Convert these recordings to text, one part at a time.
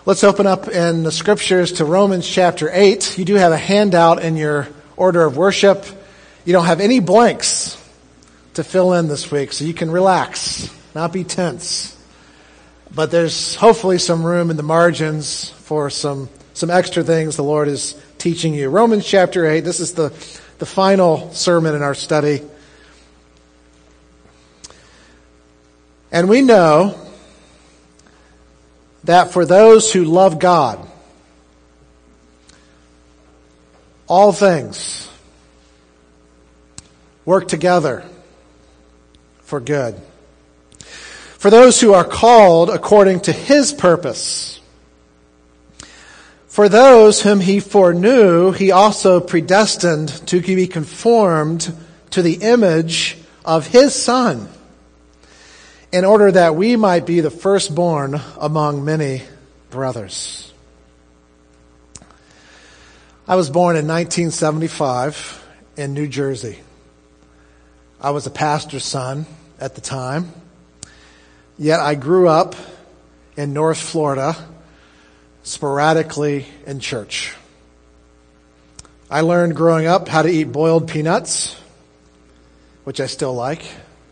Let's open up in the scriptures to Romans chapter 8. You do have a handout in your order of worship. You don't have any blanks to fill in this week, so you can relax, not be tense. But there's hopefully some room in the margins for some extra things the Lord is teaching you. Romans chapter 8, this is the final sermon in our study. And we know that for those who love God, all things work together for good. For those who are called according to His purpose. For those whom He foreknew, He also predestined to be conformed to the image of His Son, in order that we might be the firstborn among many brothers. I was born in 1975 in New Jersey. I was a pastor's son at the time, yet I grew up in North Florida, sporadically in church. I learned growing up how to eat boiled peanuts, which I still like.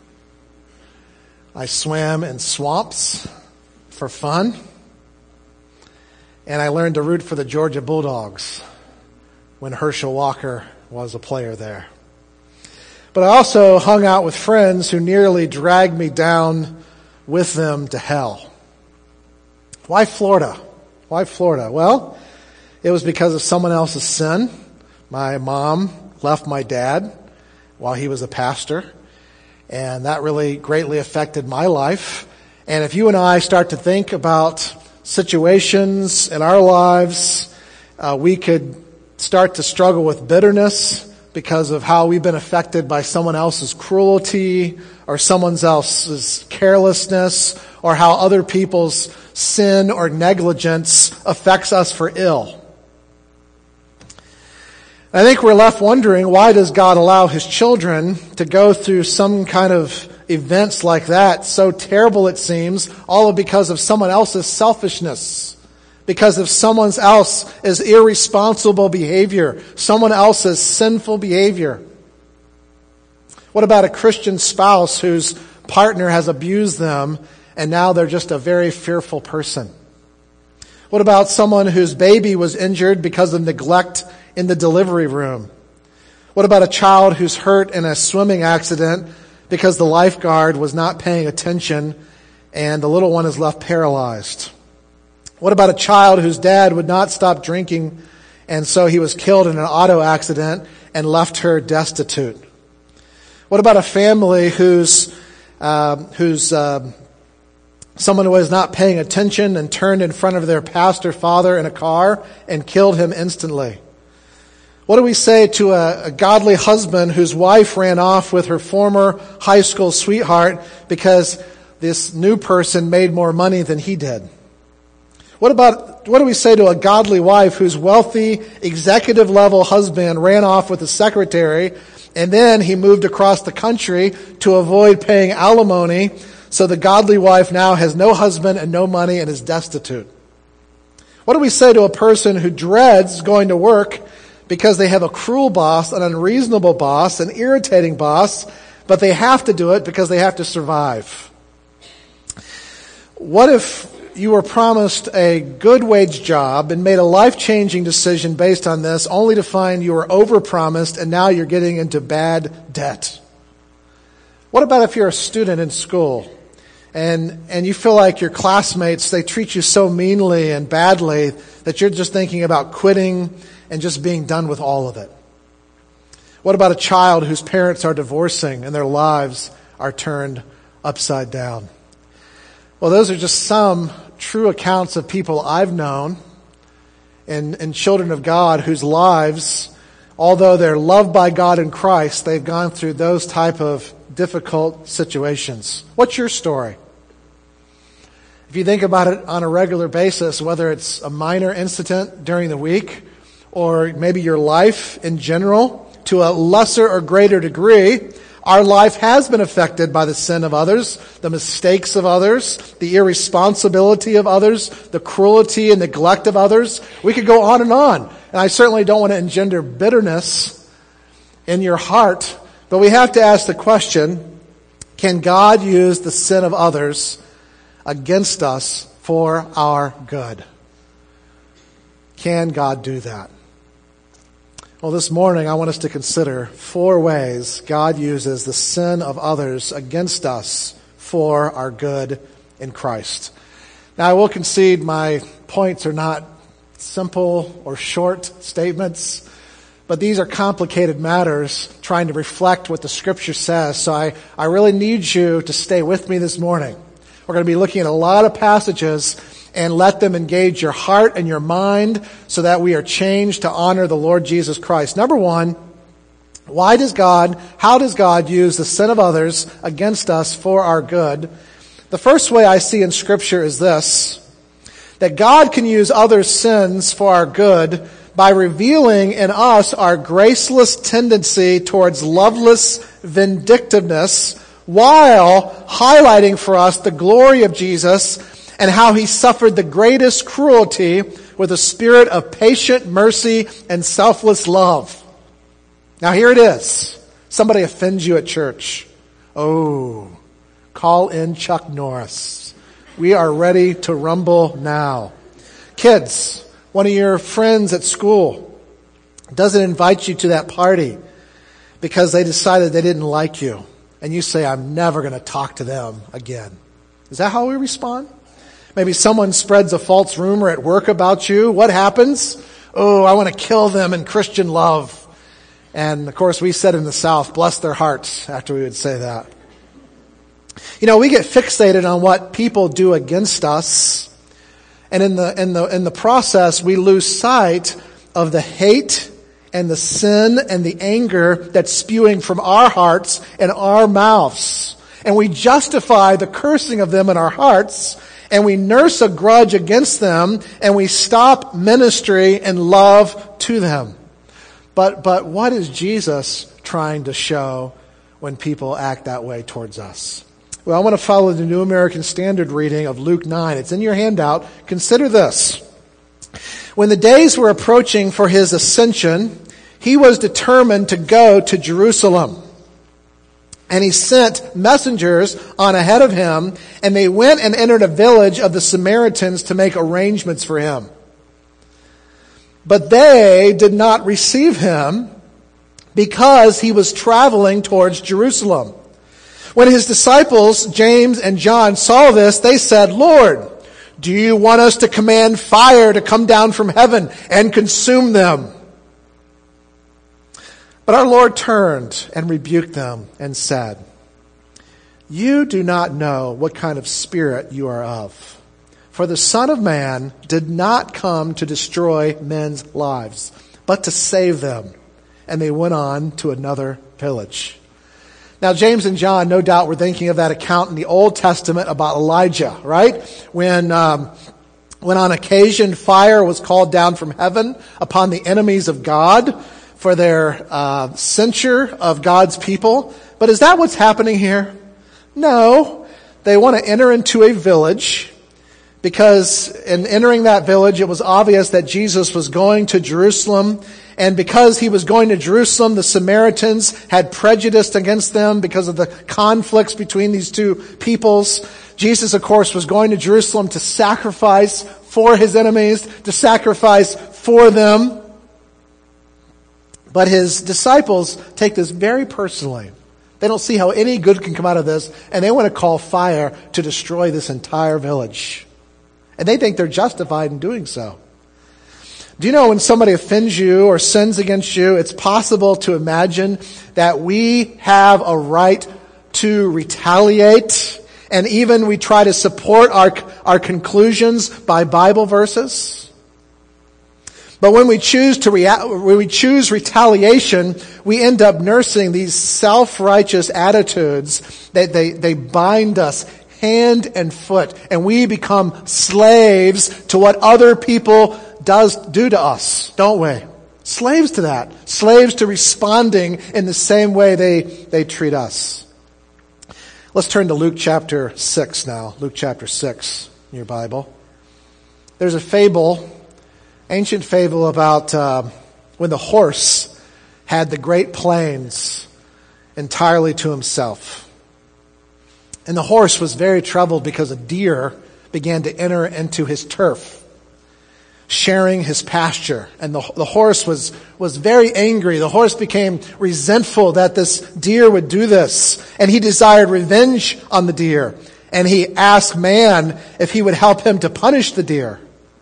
I swam in swamps for fun. And I learned to root for the Georgia Bulldogs when Herschel Walker was a player there. But I also hung out with friends who nearly dragged me down with them to hell. Why Florida? Why Florida? Well, it was because of someone else's sin. My mom left my dad while he was a pastor. And that really greatly affected my life. And if you and I start to think about situations in our lives, we could start to struggle with bitterness because of how we've been affected by someone else's cruelty or someone else's carelessness, or how other people's sin or negligence affects us for ill. I think we're left wondering, why does God allow His children to go through some kind of events like that, so terrible it seems, all because of someone else's selfishness, because of someone else's irresponsible behavior, someone else's sinful behavior? What about a Christian spouse whose partner has abused them and now they're just a very fearful person? What about someone whose baby was injured because of neglect in the delivery room? What about a child who's hurt in a swimming accident because the lifeguard was not paying attention and the little one is left paralyzed? What about a child whose dad would not stop drinking and so he was killed in an auto accident and left her destitute? What about a family who's someone who was not paying attention and turned in front of their pastor father in a car and killed him instantly? What do we say to a godly husband whose wife ran off with her former high school sweetheart because this new person made more money than he did? What do we say to a godly wife whose wealthy executive level husband ran off with a secretary and then he moved across the country to avoid paying alimony, so the godly wife now has no husband and no money and is destitute? What do we say to a person who dreads going to work because they have a cruel boss, an unreasonable boss, an irritating boss, but they have to do it because they have to survive? What if you were promised a good wage job and made a life-changing decision based on this, only to find you were overpromised and now you're getting into bad debt? What about if you're a student in school and you feel like your classmates, they treat you so meanly and badly that you're just thinking about quitting and just being done with all of it? What about a child whose parents are divorcing and their lives are turned upside down? Well, those are just some true accounts of people I've known and children of God whose lives, although they're loved by God in Christ, they've gone through those type of difficult situations. What's your story? If you think about it on a regular basis, whether it's a minor incident during the week or maybe your life in general, to a lesser or greater degree, Our life has been affected by the sin of others, the mistakes of others, the irresponsibility of others, the cruelty and neglect of others. We could go on. And I certainly don't want to engender bitterness in your heart, but we have to ask the question, can God use the sin of others against us for our good? Can God do that? Well, this morning I want us to consider 4 ways God uses the sin of others against us for our good in Christ. Now, I will concede my points are not simple or short statements, but these are complicated matters trying to reflect what the Scripture says. So I really need you to stay with me this morning. We're going to be looking at a lot of passages, and let them engage your heart and your mind so that we are changed to honor the Lord Jesus Christ. Number 1, how does God use the sin of others against us for our good? The first way I see in Scripture is this, that God can use others' sins for our good by revealing in us our graceless tendency towards loveless vindictiveness while highlighting for us the glory of Jesus and how he suffered the greatest cruelty with a spirit of patient mercy and selfless love. Now here it is. Somebody offends you at church. Oh, call in Chuck Norris. We are ready to rumble now. Kids, one of your friends at school doesn't invite you to that party because they decided they didn't like you. And you say, I'm never going to talk to them again. Is that how we respond? Maybe someone spreads a false rumor at work about you. What happens? Oh, I want to kill them in Christian love. And of course, we said in the South, bless their hearts after we would say that. You know, we get fixated on what people do against us. And in the process, we lose sight of the hate and the sin and the anger that's spewing from our hearts and our mouths. And we justify the cursing of them in our hearts, and we nurse a grudge against them, and we stop ministry and love to them. But what is Jesus trying to show when people act that way towards us? Well, I want to follow the New American Standard reading of Luke 9. It's in your handout. Consider this. When the days were approaching for his ascension, he was determined to go to Jerusalem. And he sent messengers on ahead of him, and they went and entered a village of the Samaritans to make arrangements for him. But they did not receive him because he was traveling towards Jerusalem. When his disciples, James and John, saw this, they said, Lord, do you want us to command fire to come down from heaven and consume them? But our Lord turned and rebuked them and said, you do not know what kind of spirit you are of. For the Son of Man did not come to destroy men's lives, but to save them. And they went on to another village. Now, James and John, no doubt, were thinking of that account in the Old Testament about Elijah, right? When on occasion fire was called down from heaven upon the enemies of God for their censure of God's people. But is that what's happening here? No. They want to enter into a village because in entering that village, it was obvious that Jesus was going to Jerusalem. And because he was going to Jerusalem, the Samaritans had prejudice against them because of the conflicts between these two peoples. Jesus, of course, was going to Jerusalem to sacrifice for his enemies, to sacrifice for them. But his disciples take this very personally. They don't see how any good can come out of this, and they want to call fire to destroy this entire village. And they think they're justified in doing so. Do you know when somebody offends you or sins against you, it's possible to imagine that we have a right to retaliate, and even we try to support our conclusions by Bible verses? But when we choose retaliation, we end up nursing these self-righteous attitudes that they bind us hand and foot, and we become slaves to what other people do to us, don't we? Slaves to that. Slaves to responding in the same way they treat us. Let's turn to Luke chapter 6 now. Luke chapter 6 in your Bible. There's a fable, ancient fable about when the horse had the great plains entirely to himself. And the horse was very troubled because a deer began to enter into his turf, sharing his pasture. And the horse was very angry. The horse became resentful that this deer would do this. And he desired revenge on the deer. And he asked man if he would help him to punish the deer.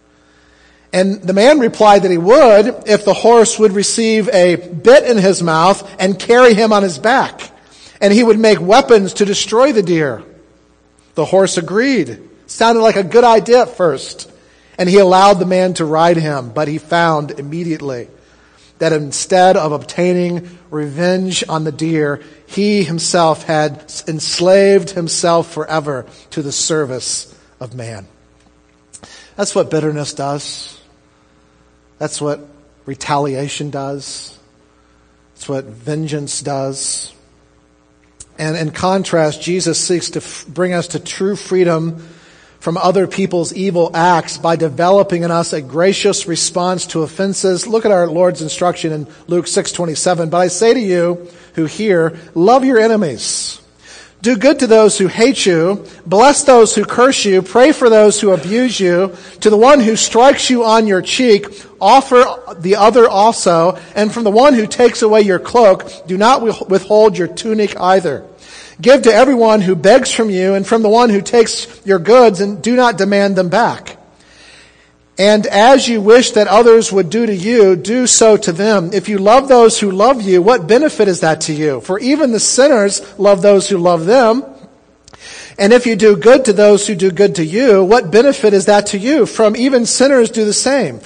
And the man replied that he would if the horse would receive a bit in his mouth and carry him on his back. And he would make weapons to destroy the deer. The horse agreed. Sounded like a good idea at first. And he allowed the man to ride him. But he found immediately that instead of obtaining revenge on the deer, he himself had enslaved himself forever to the service of man. That's what bitterness does. That's what retaliation does. That's what vengeance does. And in contrast, Jesus seeks to bring us to true freedom from other people's evil acts by developing in us a gracious response to offenses. Look at our Lord's instruction in Luke 6:27. But I say to you who hear, love your enemies. Do good to those who hate you. Bless those who curse you. Pray for those who abuse you. To the one who strikes you on your cheek, offer the other also. And from the one who takes away your cloak, do not withhold your tunic either. Give to everyone who begs from you, and from the one who takes your goods, and do not demand them back. And as you wish that others would do to you, do so to them. If you love those who love you, what benefit is that to you? For even the sinners love those who love them. And if you do good to those who do good to you, what benefit is that to you? For even sinners do the same.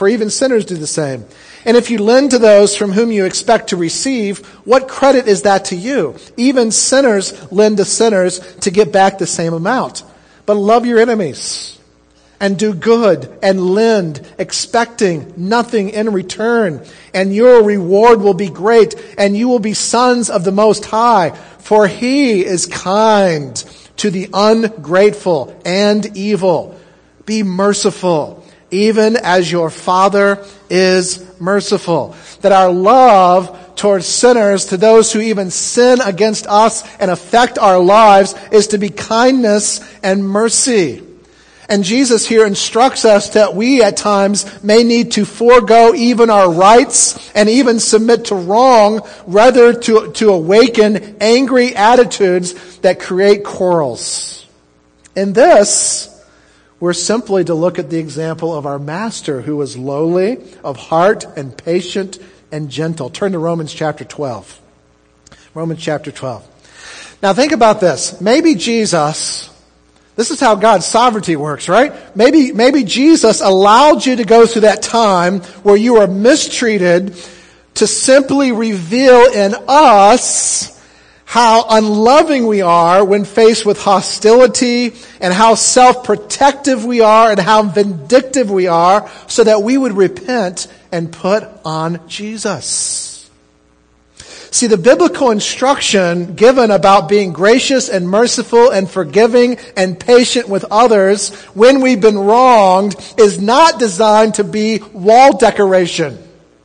And if you lend to those from whom you expect to receive, what credit is that to you? Even sinners lend to sinners to get back the same amount. But love your enemies and do good and lend, expecting nothing in return. And your reward will be great, and you will be sons of the Most High, for He is kind to the ungrateful and evil. Be merciful, even as your Father is merciful. That our love towards sinners, to those who even sin against us and affect our lives, is to be kindness and mercy. And Jesus here instructs us that we at times may need to forego even our rights and even submit to wrong, rather to awaken angry attitudes that create quarrels. In this, we're simply to look at the example of our Master, who was lowly of heart and patient and gentle. Turn to Romans chapter 12. Romans chapter 12. Now think about this. Maybe Jesus... This is how God's sovereignty works, right? Maybe Jesus allowed you to go through that time where you were mistreated to simply reveal in us how unloving we are when faced with hostility, and how self-protective we are, and how vindictive we are, so that we would repent and put on Jesus. See, the biblical instruction given about being gracious and merciful and forgiving and patient with others when we've been wronged is not designed to be wall decoration.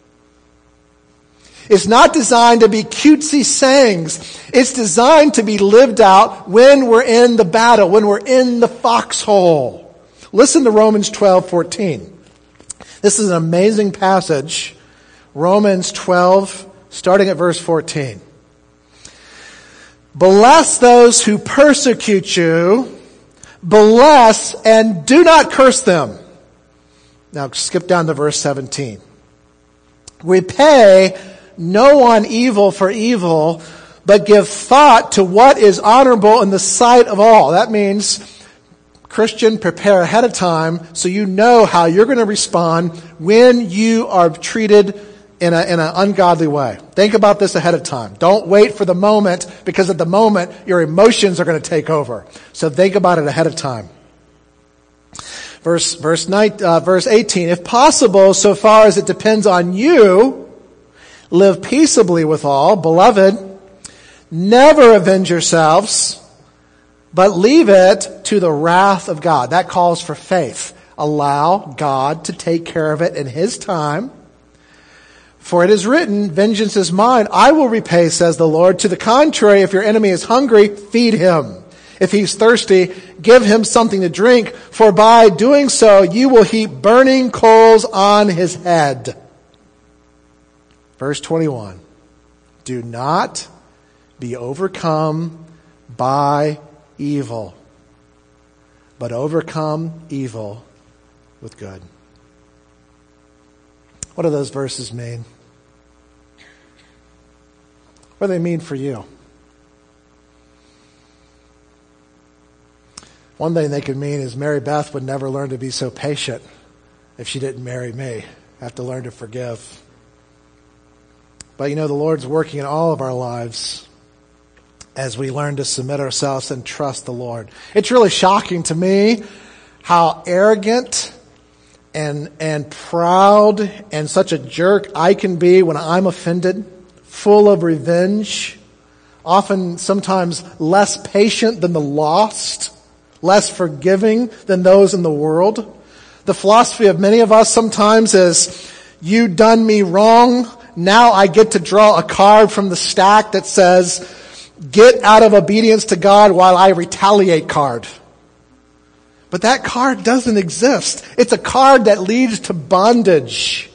It's not designed to be cutesy sayings. It's designed to be lived out when we're in the battle, when we're in the foxhole. Listen to Romans 12:14. This is an amazing passage. Romans 12, starting at verse 14. Bless those who persecute you. Bless and do not curse them. Now skip down to verse 17. Repay no one evil for evil, but give thought to what is honorable in the sight of all. That means, Christian, prepare ahead of time so you know how you're going to respond when you are treated in an ungodly way. Think about this ahead of time. Don't wait for the moment, because at the moment your emotions are going to take over. So think about it ahead of time. Verse 18. If possible, so far as it depends on you, Live peaceably with all. Beloved, never avenge yourselves, but leave it to the wrath of God. That calls for faith. Allow God to take care of it in His time. For it is written, vengeance is mine, I will repay, says the Lord. To the contrary, if your enemy is hungry, feed him. If he's thirsty, give him something to drink, for by doing so you will heap burning coals on his head. Verse 21. Do not be overcome by evil, but overcome evil with good. What do those verses mean? What do they mean for you? One thing they could mean is Mary Beth would never learn to be so patient if she didn't marry me. I have to learn to forgive. But the Lord's working in all of our lives as we learn to submit ourselves and trust the Lord. It's really shocking to me how arrogant and proud and such a jerk I can be when I'm offended, full of revenge, often sometimes less patient than the lost, less forgiving than those in the world. The philosophy of many of us sometimes is, you done me wrong, now I get to draw a card from the stack that says, get out of obedience to God while I retaliate card. But that card doesn't exist. It's a card that leads to bondage.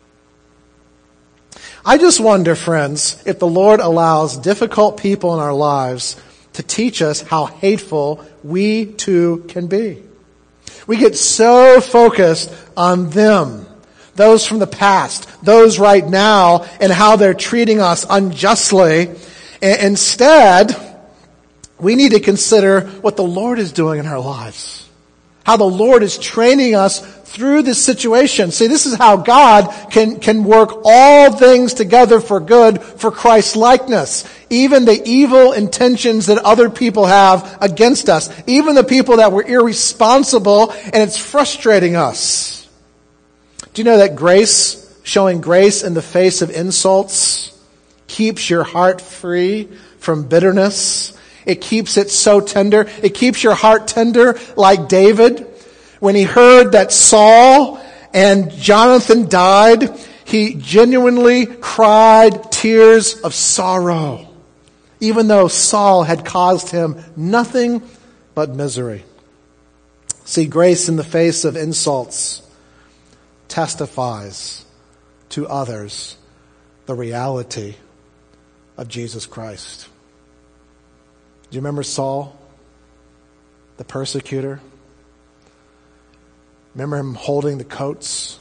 I just wonder, friends, if the Lord allows difficult people in our lives to teach us how hateful we too can be. We get so focused on them, those from the past, those right now, and how they're treating us unjustly. Instead, we need to consider what the Lord is doing in our lives. How the Lord is training us through this situation. See, this is how God can work all things together for good for Christ's likeness. Even the evil intentions that other people have against us. Even the people that were irresponsible, and it's frustrating us. Do you know that grace, showing grace in the face of insults, keeps your heart free from bitterness? It keeps it so tender. It keeps your heart tender like David. When he heard that Saul and Jonathan died, he genuinely cried tears of sorrow, even though Saul had caused him nothing but misery. See, grace in the face of insults testifies to others the reality of Jesus Christ. Do you remember Saul, the persecutor? Remember him holding the coats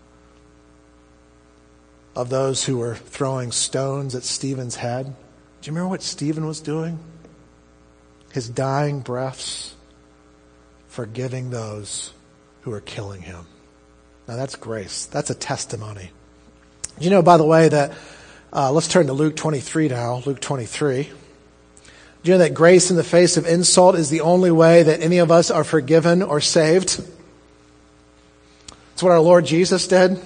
of those who were throwing stones at Stephen's head? Do you remember what Stephen was doing? His dying breaths, forgiving those who were killing him. Now that's grace. That's a testimony. Do you know, by the way, that let's turn to Luke 23 now. Luke 23. Do you know that grace in the face of insult is the only way that any of us are forgiven or saved? It's what our Lord Jesus did.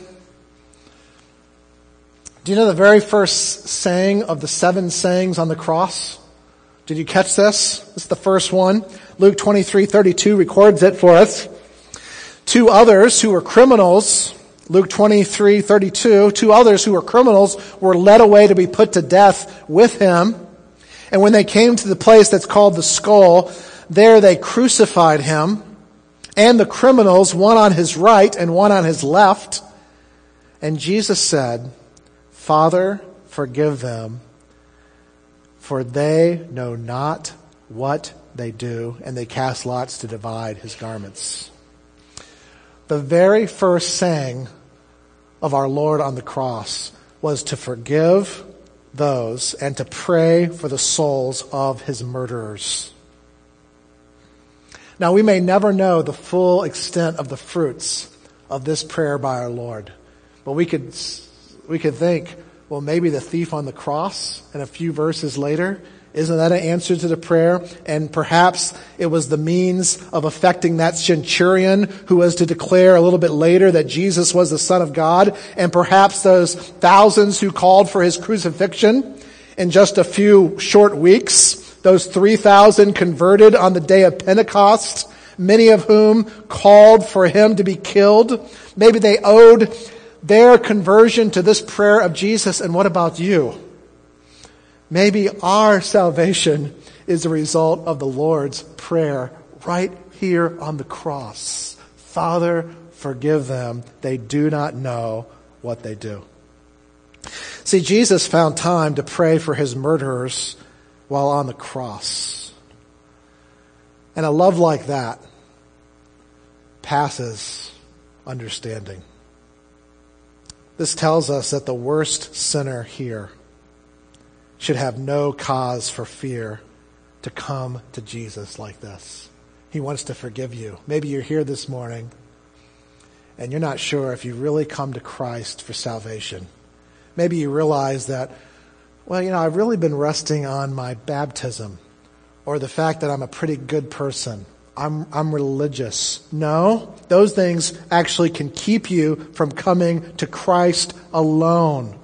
Do you know the very first saying of the 7 sayings on the cross? Did you catch this? This is the first one. Luke 23:32 records it for us. 2 others who were criminals, Luke 23:32, 2 others who were criminals were led away to be put to death with him. And when they came to the place that's called the Skull, there they crucified him and the criminals, one on his right and one on his left. And Jesus said, Father, forgive them, for they know not what they do. And they cast lots to divide his garments. The very first saying of our Lord on the cross was to forgive those and to pray for the souls of his murderers. Now, we may never know the full extent of the fruits of this prayer by our Lord, but we could think, well, maybe the thief on the cross and a few verses later Isn't that an answer to the prayer? And perhaps it was the means of affecting that centurion who was to declare a little bit later that Jesus was the Son of God, and perhaps those thousands who called for his crucifixion in just a few short weeks, those 3,000 converted on the day of Pentecost, many of whom called for him to be killed. Maybe they owed their conversion to this prayer of Jesus. And what about you? Maybe our salvation is a result of the Lord's prayer right here on the cross. Father, forgive them. They do not know what they do. See, Jesus found time to pray for his murderers while on the cross. And a love like that passes understanding. This tells us that the worst sinner here should have no cause for fear to come to Jesus like this. He wants to forgive you. Maybe you're here this morning and you're not sure if you really come to Christ for salvation. Maybe you realize that, well, I've really been resting on my baptism or the fact that I'm a pretty good person. I'm religious. No, those things actually can keep you from coming to Christ alone.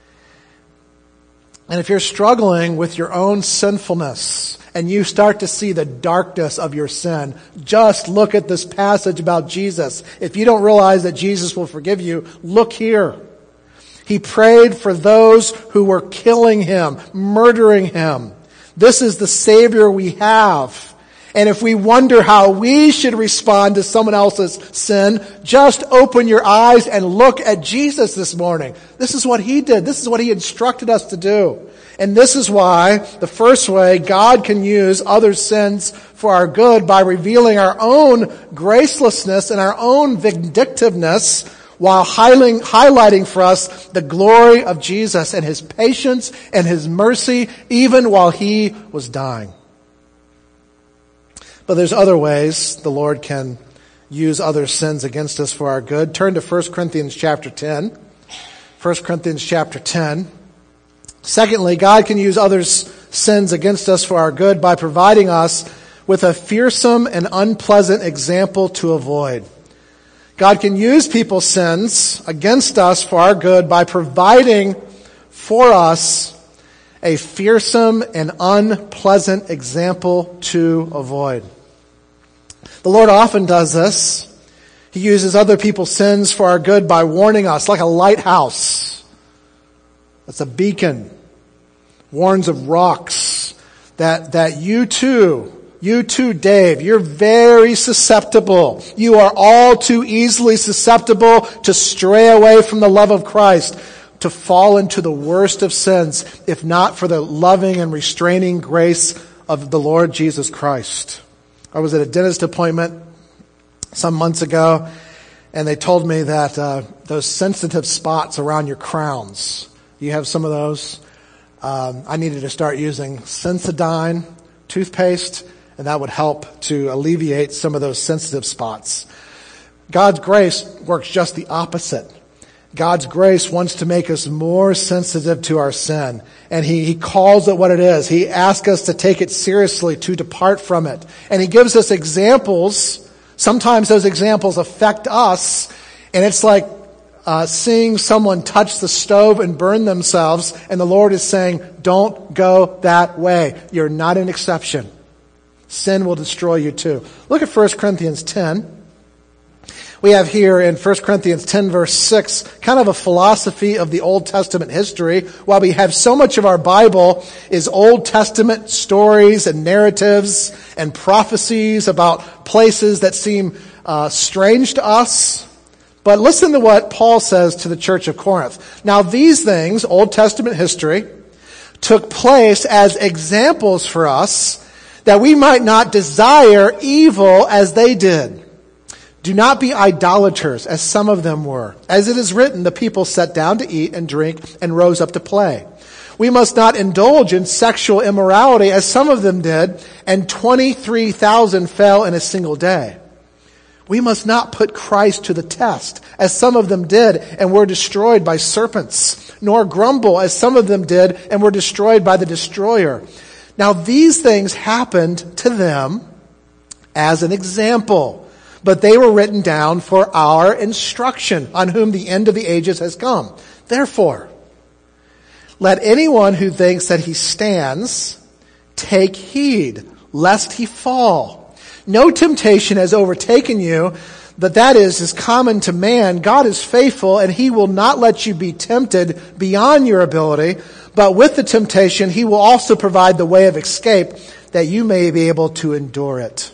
And if you're struggling with your own sinfulness and you start to see the darkness of your sin, just look at this passage about Jesus. If you don't realize that Jesus will forgive you, look here. He prayed for those who were killing him, murdering him. This is the Savior we have. And if we wonder how we should respond to someone else's sin, just open your eyes and look at Jesus this morning. This is what he did. This is what he instructed us to do. And this is why the first way God can use other sins for our good by revealing our own gracelessness and our own vindictiveness while highlighting for us the glory of Jesus and his patience and his mercy even while he was dying. But there's other ways the Lord can use other sins against us for our good. Turn to 1 Corinthians chapter 10. 1 Corinthians chapter 10. Secondly, God can use others' sins against us for our good by providing us with a fearsome and unpleasant example to avoid. God can use people's sins against us for our good by providing for us a fearsome and unpleasant example to avoid. The Lord often does this. He uses other people's sins for our good by warning us, like a lighthouse. That's a beacon. Warns of rocks that you too, Dave, you're very susceptible. You are all too easily susceptible to stray away from the love of Christ, to fall into the worst of sins, if not for the loving and restraining grace of the Lord Jesus Christ. I was at a dentist appointment some months ago, and they told me that those sensitive spots around your crowns, you have some of those. I needed to start using Sensodyne toothpaste, and that would help to alleviate some of those sensitive spots. God's grace works just the opposite. God's grace wants to make us more sensitive to our sin. And He calls it what it is. He asks us to take it seriously, to depart from it. And He gives us examples. Sometimes those examples affect us. And it's like seeing someone touch the stove and burn themselves. And the Lord is saying, don't go that way. You're not an exception. Sin will destroy you too. Look at 1 Corinthians 10. We have here in 1 Corinthians 10 verse 6 kind of a philosophy of the Old Testament history. While we have so much of our Bible is Old Testament stories and narratives and prophecies about places that seem strange to us. But listen to what Paul says to the church of Corinth. Now these things, Old Testament history, took place as examples for us that we might not desire evil as they did. Do not be idolaters, as some of them were. As it is written, the people sat down to eat and drink and rose up to play. We must not indulge in sexual immorality, as some of them did, and 23,000 fell in a single day. We must not put Christ to the test, as some of them did and were destroyed by serpents, nor grumble, as some of them did and were destroyed by the destroyer. Now these things happened to them as an example, but they were written down for our instruction, on whom the end of the ages has come. Therefore, let anyone who thinks that he stands take heed, lest he fall. No temptation has overtaken you, that is common to man. God is faithful, and he will not let you be tempted beyond your ability, but with the temptation, he will also provide the way of escape, that you may be able to endure it.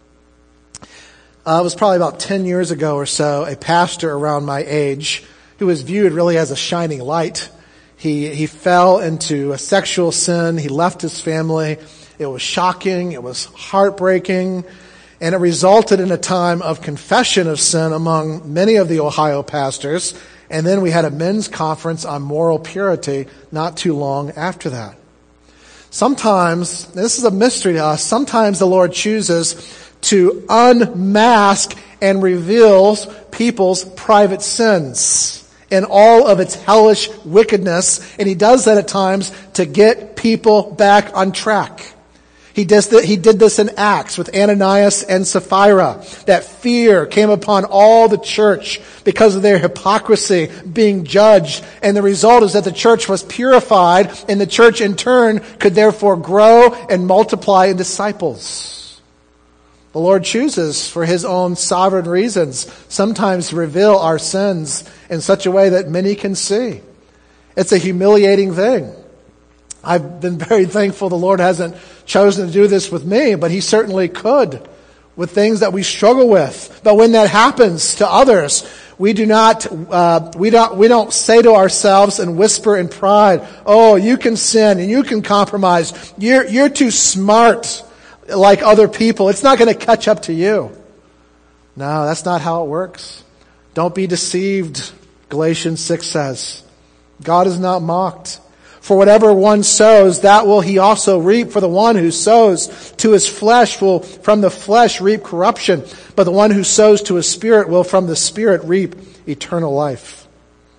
It was probably about 10 years ago or so, a pastor around my age, who was viewed really as a shining light. He fell into a sexual sin. He left his family. It was shocking. It was heartbreaking. And it resulted in a time of confession of sin among many of the Ohio pastors. And then we had a men's conference on moral purity not too long after that. Sometimes, this is a mystery to us, sometimes the Lord chooses to unmask and reveals people's private sins and all of its hellish wickedness. And he does that at times to get people back on track. He did this in Acts with Ananias and Sapphira. That fear came upon all the church because of their hypocrisy being judged. And the result is that the church was purified, and the church in turn could therefore grow and multiply in disciples. The Lord chooses, for his own sovereign reasons, sometimes to reveal our sins in such a way that many can see. It's a humiliating thing. I've been very thankful the Lord hasn't chosen to do this with me, but he certainly could with things that we struggle with. But when that happens to others, we don't say to ourselves and whisper in pride, "Oh, you can sin and you can compromise. You're too smart like other people. It's not going to catch up to you." No, that's not how it works. Don't be deceived, Galatians 6 says. God is not mocked. For whatever one sows, that will he also reap. For the one who sows to his flesh will from the flesh reap corruption, but the one who sows to his spirit will from the spirit reap eternal life.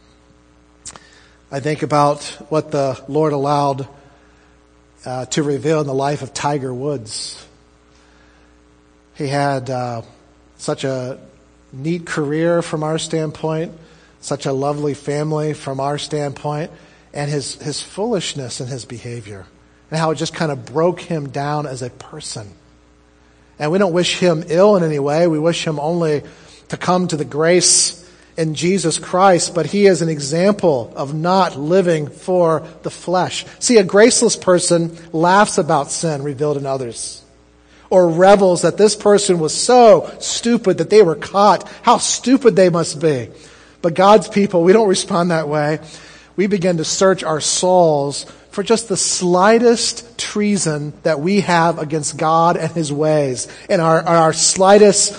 I think about what the Lord allowed to reveal in the life of Tiger Woods. He had such a neat career from our standpoint, such a lovely family from our standpoint, and his foolishness in his behavior, and how it just kind of broke him down as a person. And we don't wish him ill in any way. We wish him only to come to the grace in Jesus Christ, but he is an example of not living for the flesh. See, a graceless person laughs about sin revealed in others, or revels that this person was so stupid that they were caught. How stupid they must be. But God's people, we don't respond that way. We begin to search our souls for just the slightest treason that we have against God and his ways, and our slightest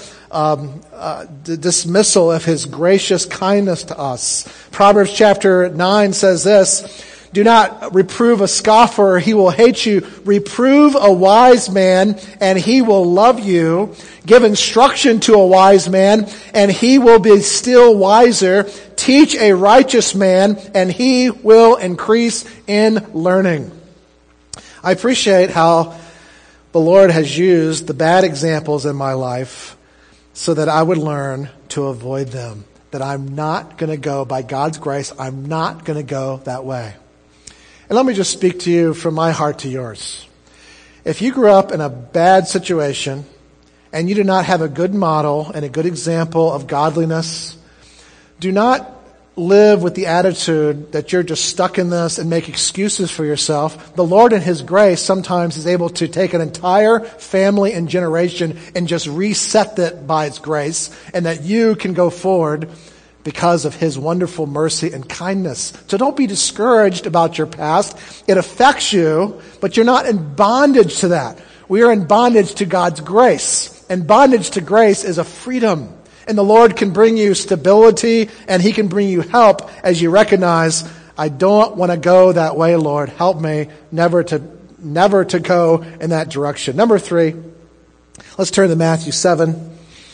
dismissal of his gracious kindness to us. Proverbs chapter 9 says this, "Do not reprove a scoffer, or he will hate you. Reprove a wise man, and he will love you. Give instruction to a wise man, and he will be still wiser. Teach a righteous man, and he will increase in learning." I appreciate how the Lord has used the bad examples in my life so that I would learn to avoid them. That I'm not going to go, by God's grace, I'm not going to go that way. And let me just speak to you from my heart to yours. If you grew up in a bad situation and you do not have a good model and a good example of godliness, do not live with the attitude that you're just stuck in this and make excuses for yourself. The Lord in his grace sometimes is able to take an entire family and generation and just reset it by its grace, and that you can go forward because of his wonderful mercy and kindness. So don't be discouraged about your past. It affects you, but you're not in bondage to that. We are in bondage to God's grace. And bondage to grace is a freedom. And the Lord can bring you stability, and he can bring you help as you recognize, I don't want to go that way, Lord. Help me never to go in that direction. Number 3, let's turn to Matthew 7.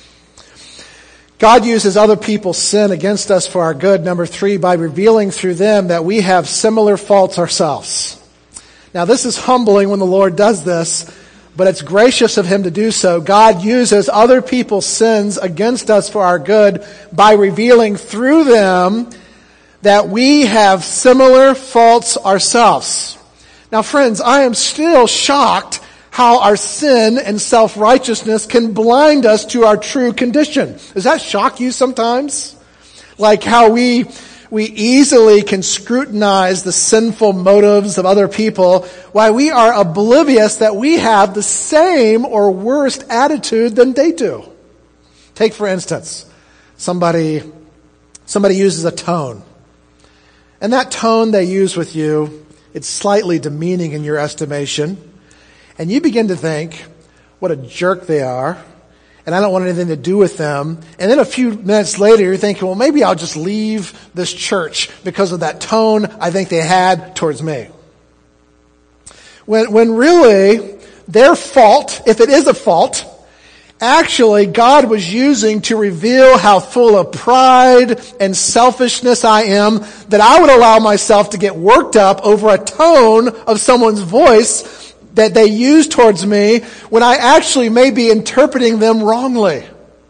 God uses other people's sin against us for our good. Number 3, by revealing through them that we have similar faults ourselves. Now, this is humbling when the Lord does this, but it's gracious of him to do so. God uses other people's sins against us for our good by revealing through them that we have similar faults ourselves. Now, friends, I am still shocked how our sin and self-righteousness can blind us to our true condition. Does that shock you sometimes? Like how we easily can scrutinize the sinful motives of other people while we are oblivious that we have the same or worse attitude than they do. Take, for instance, somebody uses a tone. And that tone they use with you, it's slightly demeaning in your estimation. And you begin to think, what a jerk they are, and I don't want anything to do with them. And then a few minutes later, you're thinking, well, maybe I'll just leave this church because of that tone I think they had towards me. When really, their fault, if it is a fault, actually God was using to reveal how full of pride and selfishness I am, that I would allow myself to get worked up over a tone of someone's voice that they use towards me when I actually may be interpreting them wrongly.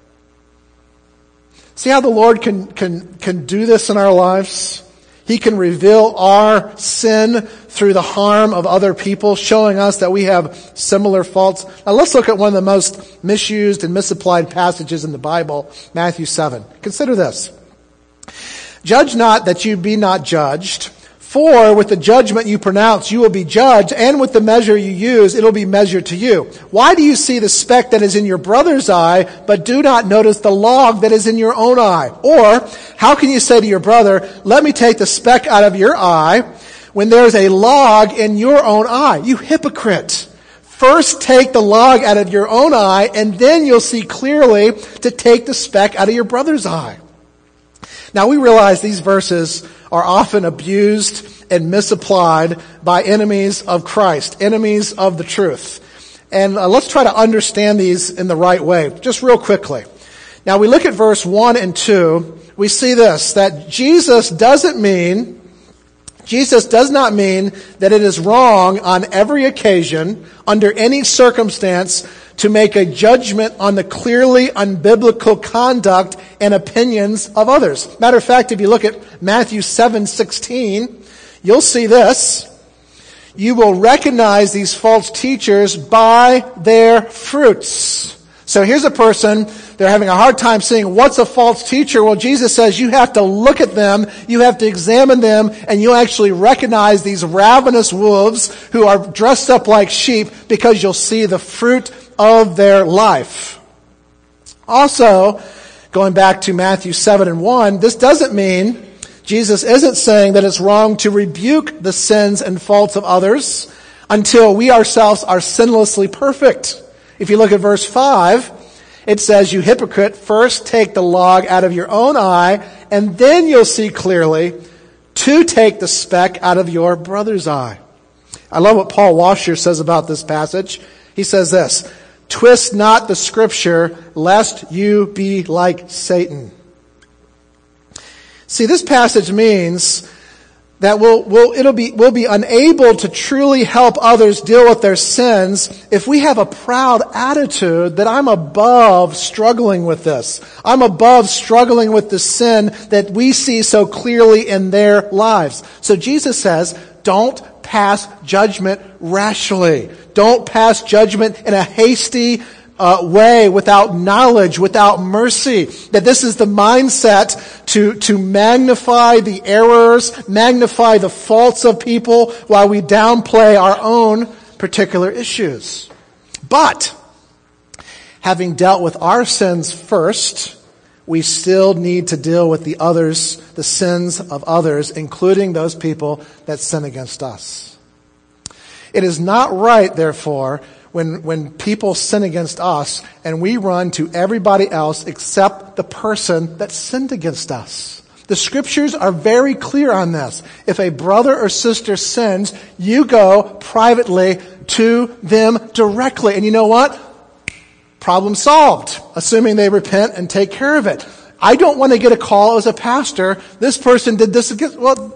See how the Lord can do this in our lives? He can reveal our sin through the harm of other people, showing us that we have similar faults. Now let's look at one of the most misused and misapplied passages in the Bible, Matthew 7. Consider this. Judge not that you be not judged. For with the judgment you pronounce, you will be judged, and with the measure you use, it will be measured to you. Why do you see the speck that is in your brother's eye, but do not notice the log that is in your own eye? Or, how can you say to your brother, let me take the speck out of your eye, when there is a log in your own eye? You hypocrite! First take the log out of your own eye, and then you'll see clearly to take the speck out of your brother's eye. Now we realize these verses are often abused and misapplied by enemies of Christ, enemies of the truth. And let's try to understand these in the right way, just real quickly. Now we look at verse 1 and 2, we see this, that Jesus does not mean that it is wrong on every occasion, under any circumstance, to make a judgment on the clearly unbiblical conduct and opinions of others. Matter of fact, if you look at Matthew 7:16, you'll see this. You will recognize these false teachers by their fruits. So here's a person, they're having a hard time seeing what's a false teacher. Well, Jesus says you have to look at them, you have to examine them, and you'll actually recognize these ravenous wolves who are dressed up like sheep because you'll see the fruit of their life. Also, going back to Matthew 7 and 1, this doesn't mean, Jesus isn't saying that it's wrong to rebuke the sins and faults of others until we ourselves are sinlessly perfect. If you look at verse 5, it says, you hypocrite, first take the log out of your own eye, and then you'll see clearly to take the speck out of your brother's eye. I love what Paul Washer says about this passage. He says this, twist not the scripture, lest you be like Satan. See, this passage means that we'll be unable to truly help others deal with their sins if we have a proud attitude that I'm above struggling with this. I'm above struggling with the sin that we see so clearly in their lives. So Jesus says, don't pass judgment rashly. Don't pass judgment in a hasty way, without knowledge, without mercy. That this is the mindset to magnify the errors, magnify the faults of people while we downplay our own particular issues. But, having dealt with our sins first, we still need to deal with the sins of others, including those people that sin against us. It is not right, therefore, when people sin against us and we run to everybody else except the person that sinned against us. The scriptures are very clear on this. If a brother or sister sins, you go privately to them directly. And you know what? Problem solved, assuming they repent and take care of it. I don't want to get a call as a pastor, this person did this against, well,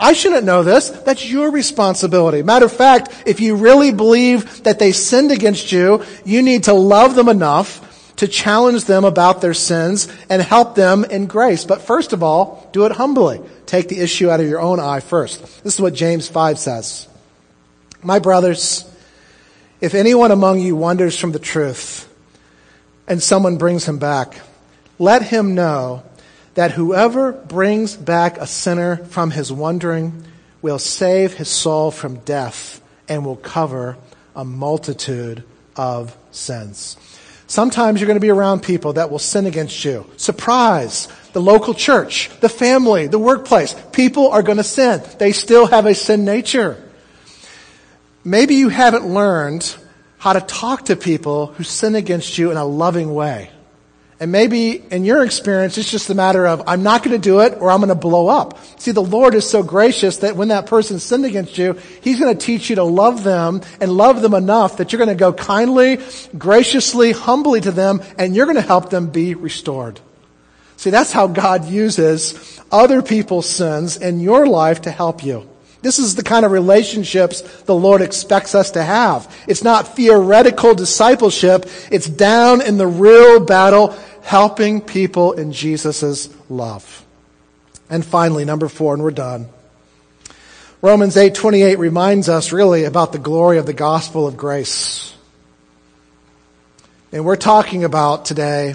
I shouldn't know this. That's your responsibility. Matter of fact, if you really believe that they sinned against you, you need to love them enough to challenge them about their sins and help them in grace. But first of all, do it humbly. Take the issue out of your own eye first. This is what James 5 says. My brothers, if anyone among you wanders from the truth and someone brings him back, let him know that whoever brings back a sinner from his wandering will save his soul from death and will cover a multitude of sins. Sometimes you're going to be around people that will sin against you. Surprise! The local church, the family, the workplace. People are going to sin. They still have a sin nature. Maybe you haven't learned how to talk to people who sin against you in a loving way. And maybe in your experience, it's just a matter of, I'm not going to do it or I'm going to blow up. See, the Lord is so gracious that when that person sinned against you, He's going to teach you to love them and love them enough that you're going to go kindly, graciously, humbly to them, and you're going to help them be restored. See, that's how God uses other people's sins in your life to help you. This is the kind of relationships the Lord expects us to have. It's not theoretical discipleship. It's down in the real battle, helping people in Jesus' love. And finally, number 4, and we're done. Romans 8:28 reminds us really about the glory of the gospel of grace. And we're talking about today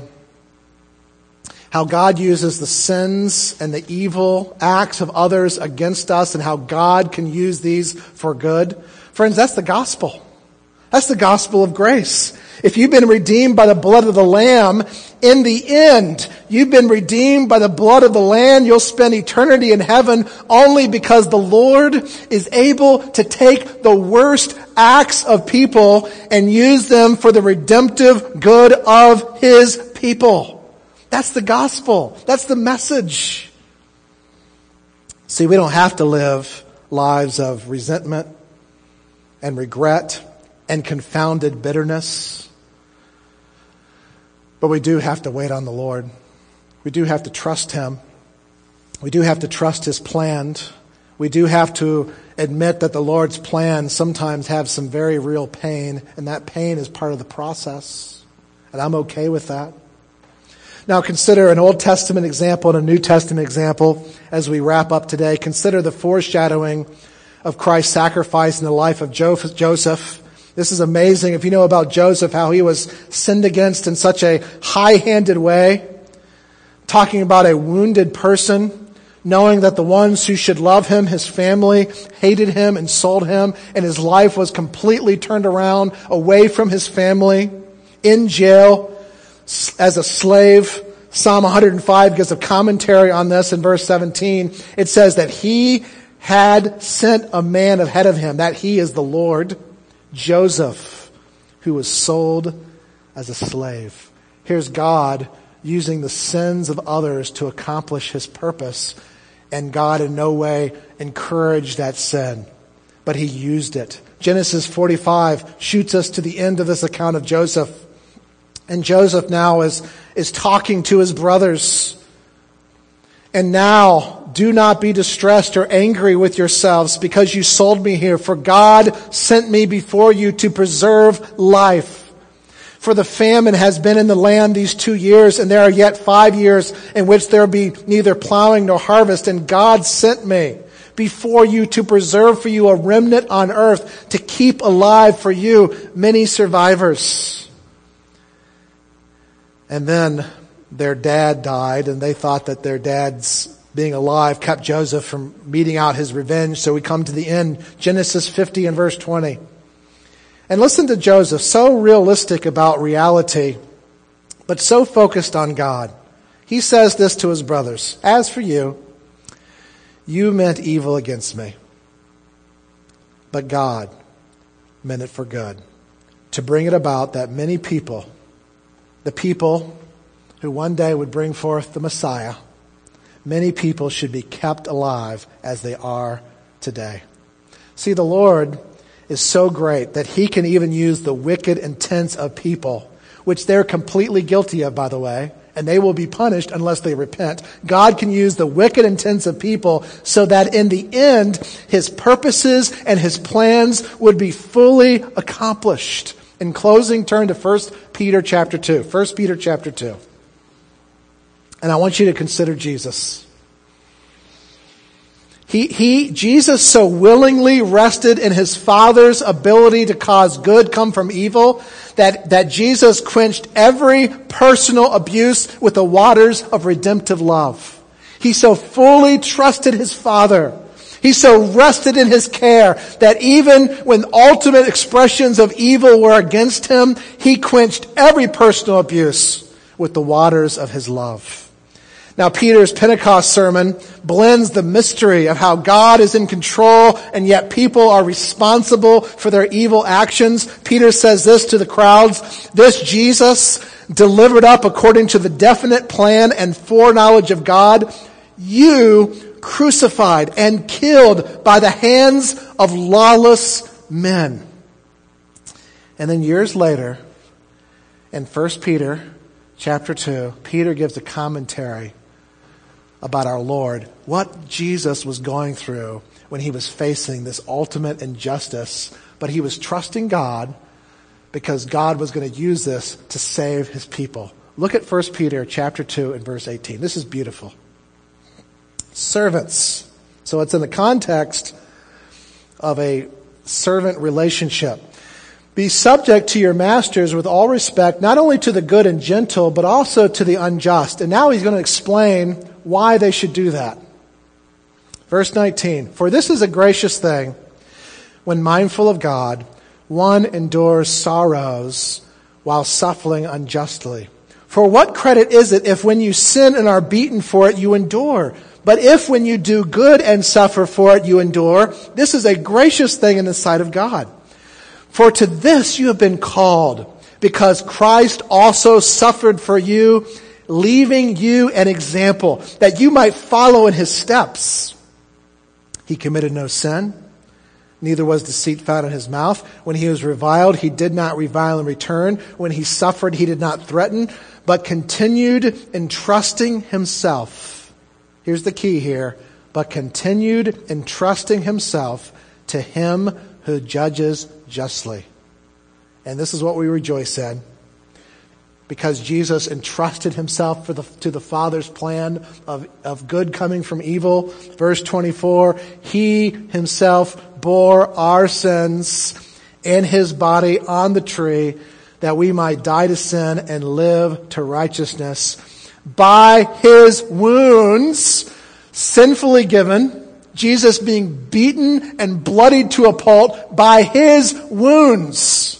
how God uses the sins and the evil acts of others against us and how God can use these for good. Friends, that's the gospel. That's the gospel of grace. If you've been redeemed by the blood of the Lamb, in the end, you've been redeemed by the blood of the Lamb. You'll spend eternity in heaven only because the Lord is able to take the worst acts of people and use them for the redemptive good of His people. That's the gospel. That's the message. See, we don't have to live lives of resentment and regret and confounded bitterness. But we do have to wait on the Lord. We do have to trust Him. We do have to trust His plan. We do have to admit that the Lord's plans sometimes have some very real pain, and that pain is part of the process. And I'm okay with that. Now consider an Old Testament example and a New Testament example as we wrap up today. Consider the foreshadowing of Christ's sacrifice in the life of Joseph. This is amazing. If you know about Joseph, how he was sinned against in such a high-handed way, talking about a wounded person, knowing that the ones who should love him, his family, hated him and sold him, and his life was completely turned around away from his family, in jail, as a slave. Psalm 105 gives a commentary on this in verse 17. It says that He had sent a man ahead of him, that He is the Lord, Joseph, who was sold as a slave. Here's God using the sins of others to accomplish His purpose, and God in no way encouraged that sin, but He used it. Genesis 45 shoots us to the end of this account of Joseph. And Joseph now is talking to his brothers. And now, do not be distressed or angry with yourselves because you sold me here. For God sent me before you to preserve life. For the famine has been in the land these 2 years, and there are yet 5 years in which there will be neither plowing nor harvest. And God sent me before you to preserve for you a remnant on earth, to keep alive for you many survivors. And then their dad died, and they thought that their dad's being alive kept Joseph from meting out his revenge. So we come to the end, Genesis 50 and verse 20. And listen to Joseph, so realistic about reality, but so focused on God. He says this to his brothers: as for you, you meant evil against me, but God meant it for good, to bring it about that many people, the people who one day would bring forth the Messiah, many people should be kept alive as they are today. See, the Lord is so great that He can even use the wicked intents of people, which they're completely guilty of, by the way, and they will be punished unless they repent. God can use the wicked intents of people so that in the end, his purposes and his plans would be fully accomplished. In closing, turn to 1 Peter chapter 2. 1 Peter chapter 2. And I want you to consider Jesus. Jesus so willingly rested in his Father's ability to cause good come from evil that Jesus quenched every personal abuse with the waters of redemptive love. He so fully trusted his Father. He so rested in his care that even when ultimate expressions of evil were against him, he quenched every personal abuse with the waters of his love. Now, Peter's Pentecost sermon blends the mystery of how God is in control and yet people are responsible for their evil actions. Peter says this to the crowds: this Jesus, delivered up according to the definite plan and foreknowledge of God, you crucified and killed by the hands of lawless men. And then years later, in 1 Peter chapter 2, Peter gives a commentary about our Lord, what Jesus was going through when he was facing this ultimate injustice, but he was trusting God because God was going to use this to save his people. Look at 1 Peter chapter 2 and verse 18. This is beautiful. Servants. So it's in the context of a servant relationship. Be subject to your masters with all respect, not only to the good and gentle, but also to the unjust. And now he's going to explain why they should do that. Verse 19, for this is a gracious thing, when mindful of God, one endures sorrows while suffering unjustly. For what credit is it if when you sin and are beaten for it, you endure? But if when you do good and suffer for it, you endure, this is a gracious thing in the sight of God. For to this you have been called, because Christ also suffered for you, leaving you an example, that you might follow in his steps. He committed no sin, neither was deceit found in his mouth. When he was reviled, he did not revile in return. When he suffered, he did not threaten, but continued entrusting himself. Here's the key here. But continued entrusting himself to him who judges justly. And this is what we rejoice in. Because Jesus entrusted himself to the Father's plan of good coming from evil. Verse 24, he himself bore our sins in his body on the tree, that we might die to sin and live to righteousness. By his wounds, sinfully given, Jesus being beaten and bloodied to a pulp, by his wounds,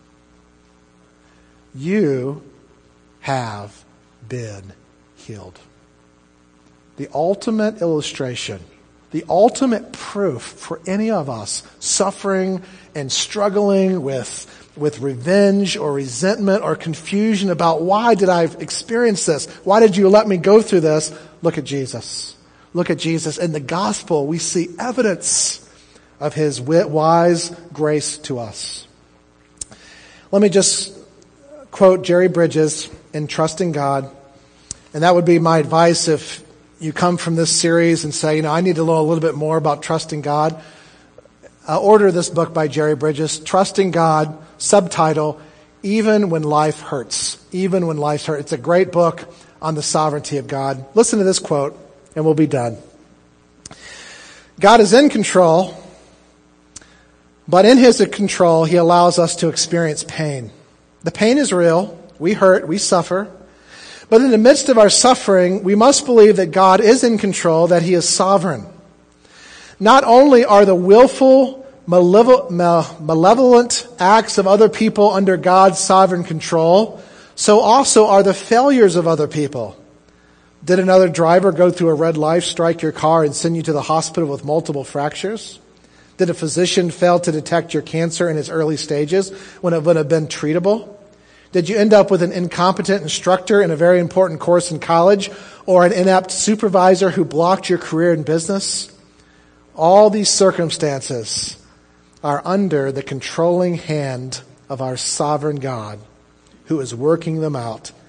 you have been healed. The ultimate illustration, the ultimate proof for any of us suffering and struggling with revenge or resentment or confusion about why did I experience this? Why did you let me go through this? Look at Jesus. Look at Jesus. In the gospel, we see evidence of his wise grace to us. Let me just quote Jerry Bridges in Trusting God. And that would be my advice if you come from this series and say, I need to know a little bit more about trusting God. Order this book by Jerry Bridges, Trusting God, subtitle, Even When Life Hurts. Even When Life Hurts. It's a great book on the sovereignty of God. Listen to this quote, and we'll be done. God is in control, but in his control, he allows us to experience pain. The pain is real. We hurt, we suffer. But in the midst of our suffering, we must believe that God is in control, that he is sovereign. Not only are the willful, malevolent acts of other people under God's sovereign control, so also are the failures of other people. Did another driver go through a red light, strike your car, and send you to the hospital with multiple fractures? Did a physician fail to detect your cancer in its early stages when it would have been treatable? Did you end up with an incompetent instructor in a very important course in college, or an inept supervisor who blocked your career in business? All these circumstances are under the controlling hand of our sovereign God, who is working them out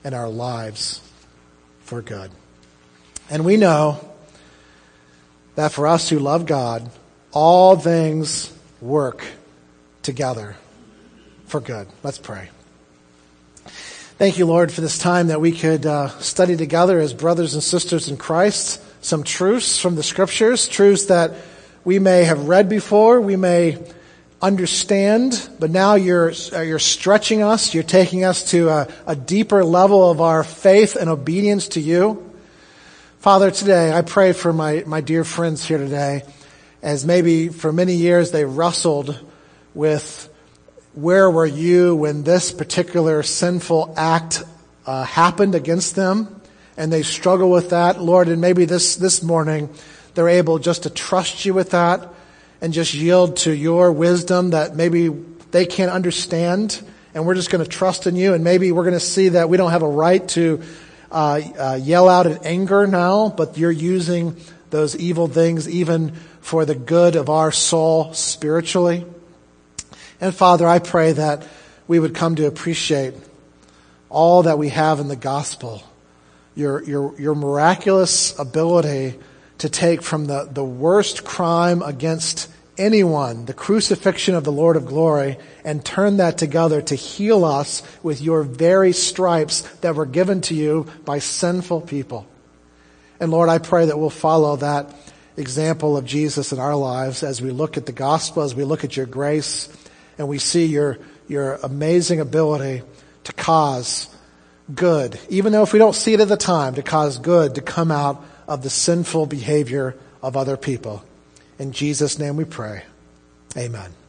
in our lives for good. And we know that for us who love God, all things work together for good. Let's pray. Thank you, Lord, for this time that we could study together as brothers and sisters in Christ some truths from the Scriptures, truths that we may have read before, we may understand, but now you're stretching us, you're taking us to a deeper level of our faith and obedience to you. Father, today I pray for my dear friends here today, as maybe for many years they wrestled with where were you when this particular sinful act happened against them, and they struggle with that, Lord, and maybe this morning they're able just to trust you with that and just yield to your wisdom that maybe they can't understand, and we're just going to trust in you, and maybe we're going to see that we don't have a right to yell out in anger now, but you're using those evil things even for the good of our soul spiritually. And Father, I pray that we would come to appreciate all that we have in the gospel, your miraculous ability to take from the worst crime against anyone, the crucifixion of the Lord of glory, and turn that together to heal us with your very stripes that were given to you by sinful people. And Lord, I pray that we'll follow that example of Jesus in our lives as we look at the gospel, as we look at your grace, and we see your amazing ability to cause good, even though if we don't see it at the time, to cause good to come out of the sinful behavior of other people. In Jesus' name we pray. Amen.